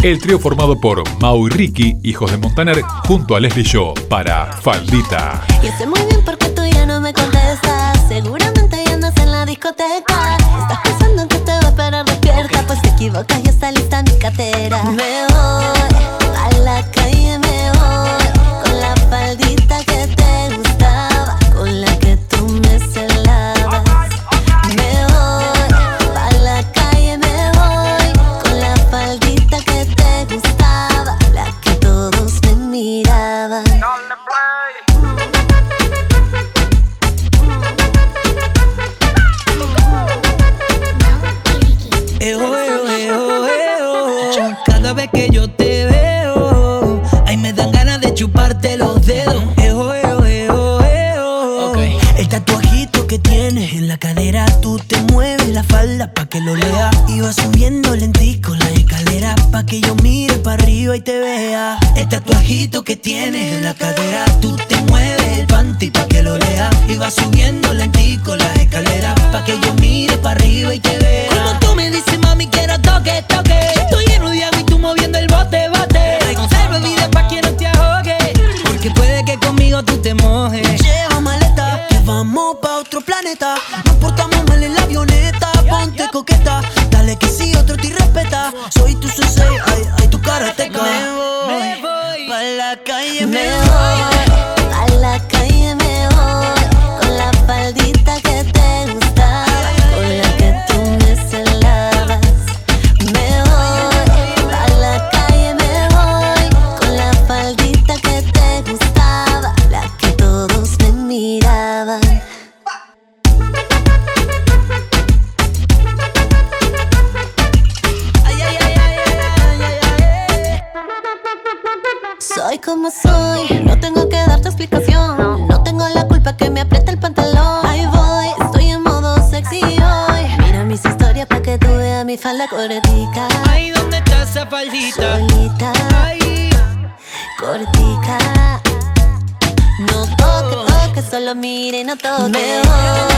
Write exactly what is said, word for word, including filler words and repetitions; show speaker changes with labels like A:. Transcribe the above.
A: El trío formado por Mau y Ricky, hijos de Montaner, junto a Leslie Shaw para Faldita.
B: Y sé muy bien por qué tú ya no me contestas. Seguramente ya andas en la discoteca. Estás pensando en que te voy a esperar despierta. Pues te equivocas, ya está lista mi cartera. Me voy a la calle, me voy con la faldita que te gustaba, con la que tú me celabas. Me voy a la calle, me voy con la faldita que te gustaba, la que todos me miraban.
C: Eo, eo, eo, eo. Cada vez que yo te veo, ay, me dan ganas de chuparte los dedos. Eo, eo, eo, eo. Okay. El tatuajito que tienes en la cadera, tú te mueves la falda pa' que lo lea. Y vas subiendo lentico la escalera pa' que yo mire para arriba y te vea. El tatuajito que tienes en la cadera, tú te mueves el panty pa' que lo lea. Y vas subiendo lentico la escalera pa' que yo mire para arriba y te vea. Como tú me dices, mami, quiero toque, toque. Estoy lleno de agua y tú moviendo el bote, bote. Conserva vida pa' que no te ahogue, porque puede que conmigo tú te mojes.
D: Lleva maleta, que vamos pa' otro planeta. Nos portamos mal en la avioneta. Ponte coqueta, dale que si otro te respeta. Soy tu sensei, ay, ay, tu karateca.
C: Me voy, me voy
D: pa' la calle, me,
B: Me
D: voy.
B: voy a la calle, me voy con la faldita que te gustaba, con la que tú me celabas. Me voy a la calle, me voy con la faldita que te gustaba, la que todos me miraban.
C: Ay, ay, ay, ay, ay, ay, ay.
B: Soy como soy, no tengo que darte explicación. No tengo la culpa que me aprieta el pantalón. Ahí voy, estoy en modo sexy hoy. Mira mis historias pa' que tú veas mi falda cortica.
C: Ay, ¿dónde está esa faldita?
B: Solita,
C: Ay,
B: cortica. No toque, toque, solo mire y no toque. Me voy